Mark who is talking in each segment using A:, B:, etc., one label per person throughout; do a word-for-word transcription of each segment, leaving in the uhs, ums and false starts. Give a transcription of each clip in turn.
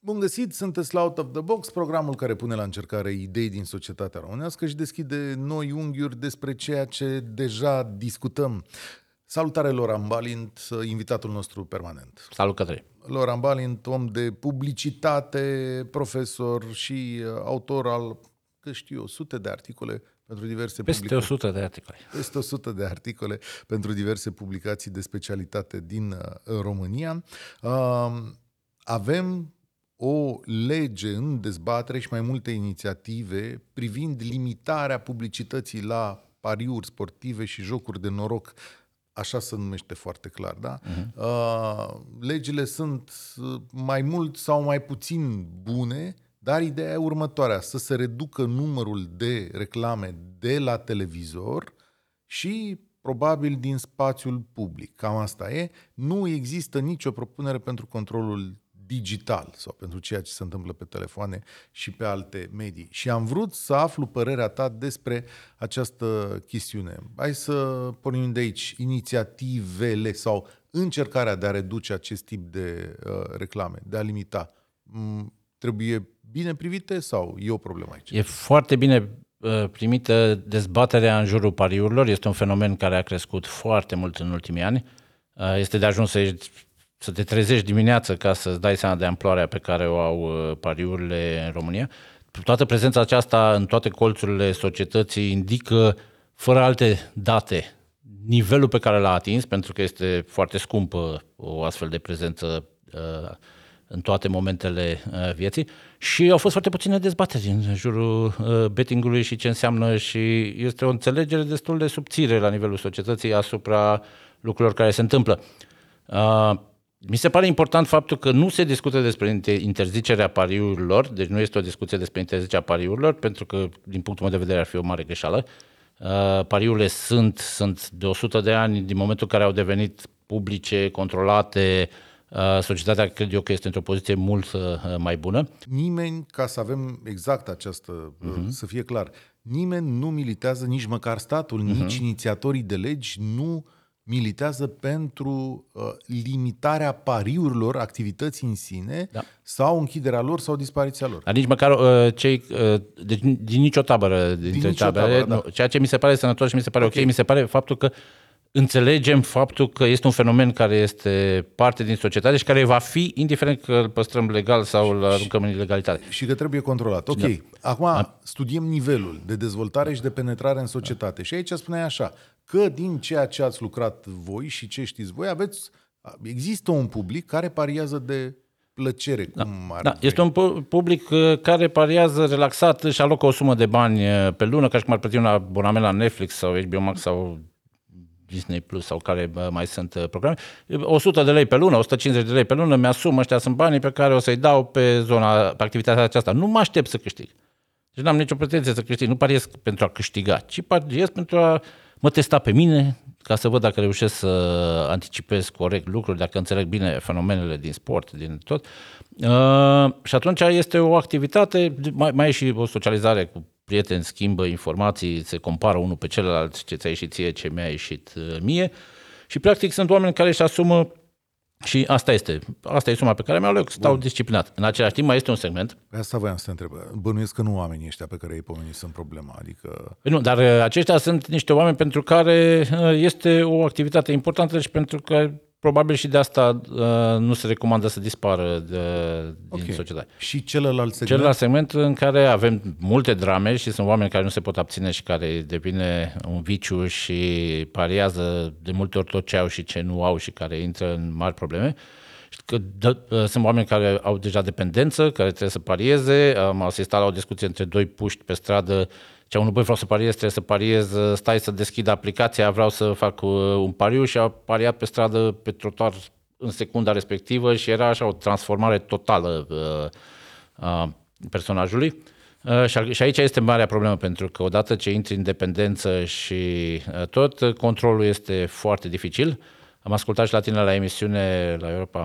A: Bun găsit, sunteți la Out of the Box, programul care pune la încercare idei din societatea românească și deschide noi unghiuri despre ceea ce deja discutăm. Salutare, Loran Balint, invitatul nostru permanent.
B: Salut, Cătălin.
A: Loran Balint, om de publicitate, profesor și autor al, că știu eu, sute de articole pentru diverse
B: Peste
A: publicații.
B: o sută de articole.
A: Peste o sută de articole pentru diverse publicații de specialitate din uh, România. Uh, avem o lege în dezbatere și mai multe inițiative privind limitarea publicității la pariuri sportive și jocuri de noroc. Așa se numește foarte clar, da? Uh-huh. Uh, legile sunt mai mult sau mai puțin bune, dar ideea e următoarea, să se reducă numărul de reclame de la televizor și probabil din spațiul public. Cam asta e. Nu există nicio propunere pentru controlul digital sau pentru ceea ce se întâmplă pe telefoane și pe alte medii. Și am vrut să aflu părerea ta despre această chestiune. Hai să pornim de aici. Inițiativele sau încercarea de a reduce acest tip de uh, reclame, de a limita, m- trebuie bine privite sau e o problemă aici?
B: E foarte bine uh, primită dezbaterea în jurul pariurilor. Este un fenomen care a crescut foarte mult în ultimii ani. Uh, este de ajuns să să te trezești dimineață ca să-ți dai seama de amploarea pe care o au pariurile în România. Toată prezența aceasta în toate colțurile societății indică, fără alte date, nivelul pe care l-a atins, pentru că este foarte scumpă o astfel de prezență uh, în toate momentele uh, vieții. Și au fost foarte puține dezbateri în jurul uh, bettingului și ce înseamnă, și este o înțelegere destul de subțire la nivelul societății asupra lucrurilor care se întâmplă. Uh, Mi se pare important faptul că nu se discută despre interzicerea pariurilor, deci nu este o discuție despre interzicerea pariurilor, pentru că, din punctul meu de vedere, ar fi o mare greșeală. Uh, pariurile sunt, sunt de o sută de ani, din momentul în care au devenit publice, controlate. Uh, societatea, cred eu, că este într-o poziție mult uh, mai bună.
A: Nimeni, ca să avem exact această, uh-huh. să fie clar, nimeni nu militează, nici măcar statul, uh-huh. nici inițiatorii de legi nu militează pentru uh, limitarea pariurilor, activității în sine, da. sau închiderea lor sau dispariția lor.
B: Dar nici măcar uh, cei, uh, deci, din nicio tabără dintre
A: din nicio
B: tabere,
A: tabără, da.
B: Ceea ce mi se pare sănătos și mi se pare ok, okay mi se pare faptul că înțelegem faptul că este un fenomen care este parte din societate și care va fi, indiferent că îl păstrăm legal sau îl aruncăm în ilegalitate.
A: Și că trebuie controlat. Ok, da. Acum da. studiem nivelul de dezvoltare și de penetrare în societate. Da. Și aici spuneai așa, că din ceea ce ați lucrat voi și ce știți voi, aveți, există un public care pariază de plăcere.
B: Da.
A: Cum ar
B: da. Este un public care pariază relaxat, își alocă o sumă de bani pe lună, ca și cum ar plăti un abonament la Netflix sau H B O Max sau Disney Plus sau care mai sunt programe. o sută de lei pe lună, o sută cincizeci de lei pe lună, mi-asum, ăștia sunt banii pe care o să-i dau pe zona, pe activitatea aceasta. Nu mă aștept să câștig. Deci n-am nicio pretenție să câștig. Nu pariez pentru a câștiga, ci pariez pentru a mă testa pe mine, ca să văd dacă reușesc să anticipez corect lucruri, dacă înțeleg bine fenomenele din sport, din tot. Uh, și atunci este o activitate, mai, mai e și o socializare cu prieteni, schimbă informații, se compară unul pe celălalt, ce ți-a ieșit ție, ce mi-a ieșit mie. Și practic sunt oameni care își asumă, și asta este, asta e suma pe care mi-au luat, stau Bun. disciplinat. În același timp mai este un segment.
A: Asta voiam să te întreb. Bănuiesc că nu oamenii ăștia pe care îi pomeni sunt problema. Adică...
B: Nu, dar aceștia sunt niște oameni pentru care este o activitate importantă și pentru că probabil și de asta uh, nu se recomandă să dispară de, din okay. societate.
A: Și celălalt segment?
B: Celălalt segment în care avem multe drame și sunt oameni care nu se pot abține și care devine un viciu și pariază de multe ori tot ce au și ce nu au și care intră în mari probleme. Că dă, uh, sunt oameni care au deja dependență, care trebuie să parieze. Am asistat la o discuție între doi puști pe stradă. Cea unul, băi, vreau să pariez, trebuie să pariez, stai să deschid aplicația, vreau să fac un pariu, și a pariat pe stradă, pe trotuar, în secunda respectivă și era așa o transformare totală a personajului. Și aici este marea problemă, pentru că odată ce intri în dependență și tot, controlul este foarte dificil. Am ascultat și la tine la emisiune la Europa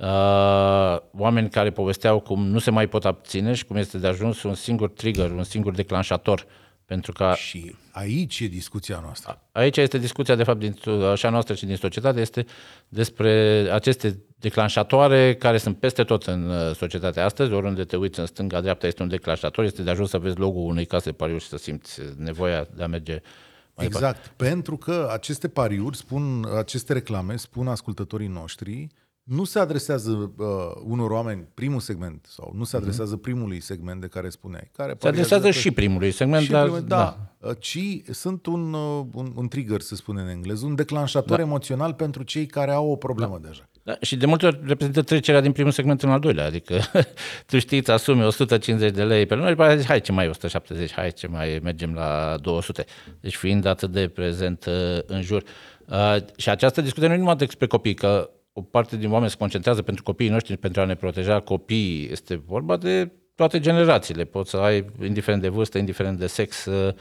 B: oameni care povesteau cum nu se mai pot abține și cum este de ajuns un singur trigger, un singur declanșator Pentru că
A: Și aici e discuția noastră.
B: Aici este discuția, de fapt, din, așa noastră și din societate, este despre aceste declanșatoare care sunt peste tot în societate astăzi. Oriunde te uiți în stânga-dreapta este un declanșator, este de ajuns să vezi logo-ul unei case de pariuri și să simți nevoia de a merge mai
A: Exact,
B: departe.
A: pentru că aceste pariuri, spun, aceste reclame, spun ascultătorii noștri, nu se adresează uh, unor oameni, primul segment, sau nu se adresează primului segment de care spuneai. Care
B: Se adresează și primului segment,
A: și
B: dar...
A: primul, da, da. Ci sunt un, un, un trigger, se spune în engleză, un declanșator da. emoțional pentru cei care au o problemă da. deja.
B: Da, și de multe ori reprezintă trecerea din primul segment în al doilea, adică tu știi, îți asumi o sută cincizeci de lei pe lună și după zici, hai ce mai e o sută șaptezeci, hai ce mai mergem la două sute. Deci fiind atât de prezent uh, în jur. Uh, și această discuție nu e numai despre copii, că o parte din oameni se concentrează pentru copiii noștri, pentru a ne proteja copiii. Este vorba de toate generațiile. Poți să ai, indiferent de vârstă, indiferent de sex, uh,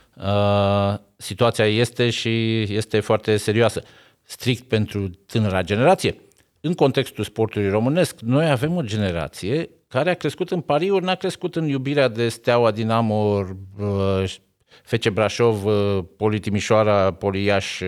B: situația este și este foarte serioasă. Strict pentru tânăra generație. În contextul sportului românesc, noi avem o generație care a crescut în pariuri, n-a crescut în iubirea de Steaua, Dinamo, F C Brașov, Poli Timișoara, Poli Iași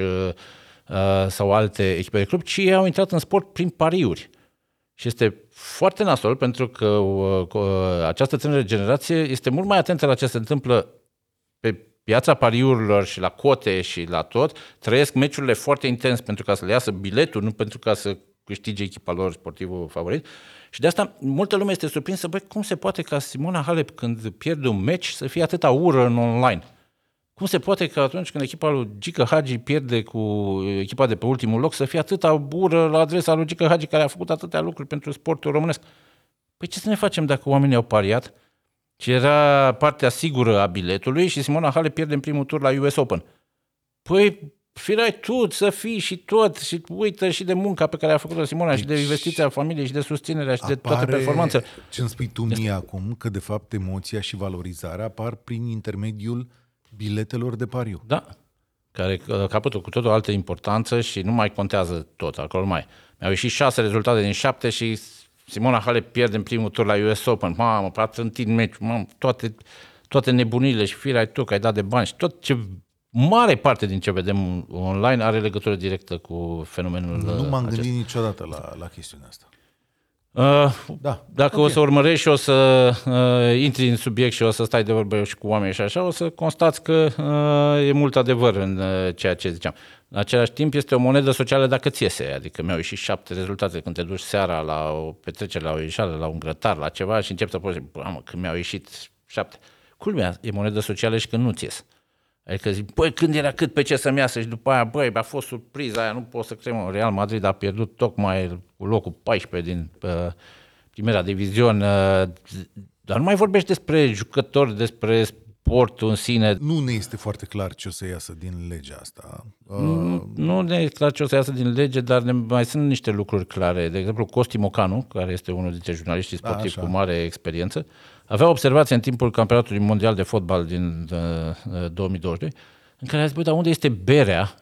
B: sau alte echipe de club, ci ei au intrat în sport prin pariuri. Și este foarte nasol pentru că această tânără generație este mult mai atentă la ce se întâmplă pe piața pariurilor și la cote și la tot. Trăiesc meciurile foarte intens pentru ca să le iasă biletul, nu pentru ca să câștige echipa lor sportivul favorit. Și de asta multă lume este surprinsă, băi, cum se poate ca Simona Halep când pierde un meci să fie atâta ură în online? Cum se poate că atunci când echipa lui Gică Hagi pierde cu echipa de pe ultimul loc să fie atâta ură la adresa lui Gică Hagi care a făcut atâtea lucruri pentru sportul românesc? Păi ce să ne facem dacă oamenii au pariat și era partea sigură a biletului și Simona Halep pierde în primul tur la U S Open? Păi firai tu să fii și tot și uită și de munca pe care a făcut-o Simona deci și de investiția familiei și de susținerea și de toate performanțele.
A: Ce-mi spui tu mie acum, că de fapt emoția și valorizarea apar prin intermediul biletelor de pariu.
B: Da, care capătă cu tot o altă importanță și nu mai contează tot, acolo mai. Mi-au ieșit șase rezultate din șapte și Simona Halep pierde în primul tur la U S Open. Mamă, a trântit meci, mamă, toate, toate nebunile și firai tu că ai dat de bani și tot ce... Mare parte din ce vedem online are legătură directă cu fenomenul
A: Nu m-am
B: acesta.
A: gândit niciodată la, la chestiunea asta.
B: Uh, da. Dacă okay. o să urmărești și o să uh, intri în subiect și o să stai de vorbă și cu oameni și așa, o să constați că uh, e mult adevăr în uh, ceea ce ziceam. În același timp este o monedă socială dacă ți iese, adică mi-au ieșit șapte rezultate când te duci seara la o petrecere, la o ieșare, la un grătar, la ceva și începi să poți zici, bă, mă, când mi-au ieșit șapte. Culmea, e monedă socială și când nu-ți ies. Adică zic, băi, când era cât pe ce să-mi iasă și după aia, băi, a fost surpriza aia, nu pot să cred, mă, Real Madrid a pierdut tocmai cu locul paisprezece din uh, primera divizion, uh, dar nu mai vorbești despre jucători, despre sportul în sine.
A: Nu ne este foarte clar ce o să iasă din legea asta. Uh...
B: Nu, nu ne este clar ce o să iasă din lege, dar ne, mai sunt niște lucruri clare. De exemplu, Costi Mocanu, care este unul dintre jurnaliștii sportivi cu mare experiență, avea observație în timpul campionatului mondial de fotbal din uh, două mii douăzeci și doi, în care a zis, băi, dar unde este berea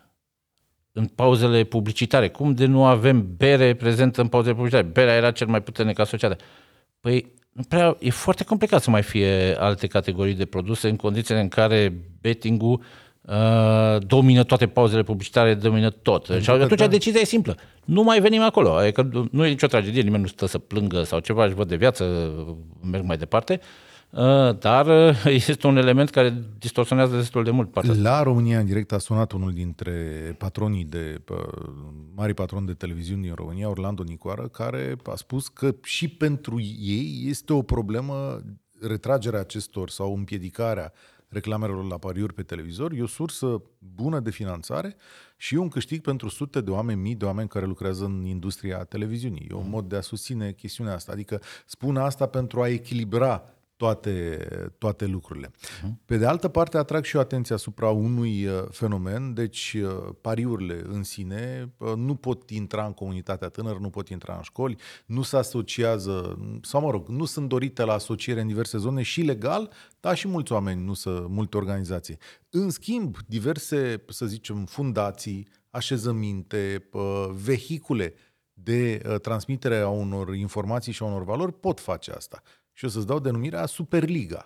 B: în pauzele publicitare? Cum de nu avem bere prezentă în pauzele publicitare? Berea era cel mai puternic asociată. Păi, nu prea, e foarte complicat să mai fie alte categorii de produse în condițiile în care betting-ul uh, domină toate pauzele publicitare, domină tot. Și atunci da. decizia e simplă. Nu mai venim acolo. Adică nu e nicio tragedie, nimeni nu stă să plângă sau ceva, își văd de viață, merg mai departe. Uh, dar uh, este un element care distorsionează destul de mult partea asta.
A: La România în direct a sunat unul dintre patronii de uh, mari patroni de televiziuni din România, Orlando Nicoară, care a spus că și pentru ei este o problemă retragerea acestor sau împiedicarea reclamelor la pariuri pe televizor. E o sursă bună de finanțare și e un câștig pentru sute de oameni, mii de oameni care lucrează în industria televiziunii. E un mod de a susține chestiunea asta. Adică spun asta pentru a echilibra toate, toate lucrurile. Pe de altă parte, atrag și eu atenția asupra unui fenomen, deci pariurile în sine nu pot intra în comunitatea tânără, nu pot intra în școli, nu se asociază, sau mă rog, nu sunt dorite la asociere în diverse zone și legal, dar și mulți oameni, nu sunt multe organizații. În schimb, diverse, să zicem, fundații, așezăminte, vehicule de transmitere a unor informații și a unor valori pot face asta. Și o să-ți dau denumirea Superliga.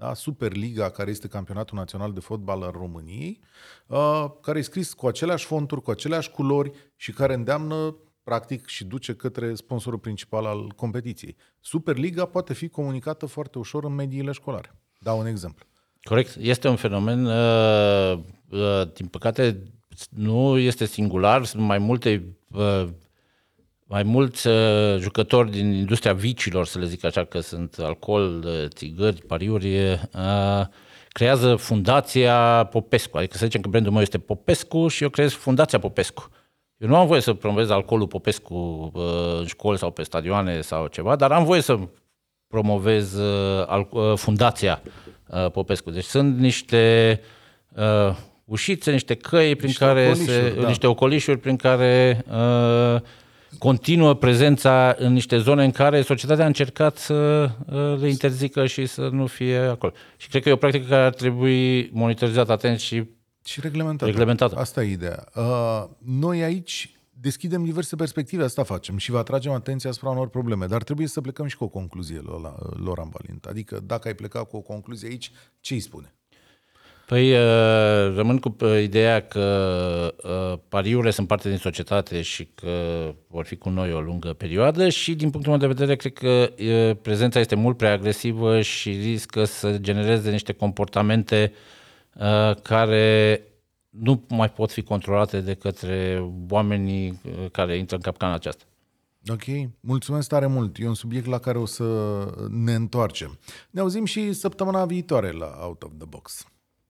A: da? Superliga, care este campionatul național de fotbal al României, uh, care e scris cu aceleași fonturi, cu aceleași culori și care îndeamnă, practic, și duce către sponsorul principal al competiției. Superliga poate fi comunicată foarte ușor în mediile școlare. Dau un exemplu.
B: Corect. Este un fenomen, uh, uh, din păcate, nu este singular, sunt mai multe, uh, mai mulți uh, jucători din industria vicilor, să le zic așa, că sunt alcool, uh, țigări, pariuri, uh, creează Fundația Popescu, adică să zicem că brandul meu este Popescu și eu creez Fundația Popescu. Eu nu am voie să promovez alcoolul Popescu uh, în școli sau pe stadioane sau ceva, dar am voie să promovez uh, al, uh, Fundația uh, Popescu. Deci sunt niște uh, ușițe, niște căi prin
A: niște
B: care
A: ocolișuri,
B: se,
A: da.
B: niște ocolișuri prin care uh, continuă prezența în niște zone în care societatea a încercat să uh, le interzică și să nu fie acolo. Și cred că e o practică care ar trebui monitorizată atent și
A: Și reglementată.
B: reglementată.
A: Asta e ideea. Uh, noi aici deschidem diverse perspective, asta facem și vă atragem atenția asupra unor probleme, dar trebuie să plecăm și cu o concluzie, Loran Balint. Adică dacă ai plecat cu o concluzie aici, ce îi spune?
B: Păi rămân cu ideea că pariurile sunt parte din societate și că vor fi cu noi o lungă perioadă și din punctul meu de vedere cred că prezența este mult prea agresivă și riscă să genereze niște comportamente care nu mai pot fi controlate de către oamenii care intră în capcana aceasta.
A: Ok, mulțumesc tare mult. E un subiect la care o să ne întoarcem. Ne auzim și săptămâna viitoare la Out of the Box.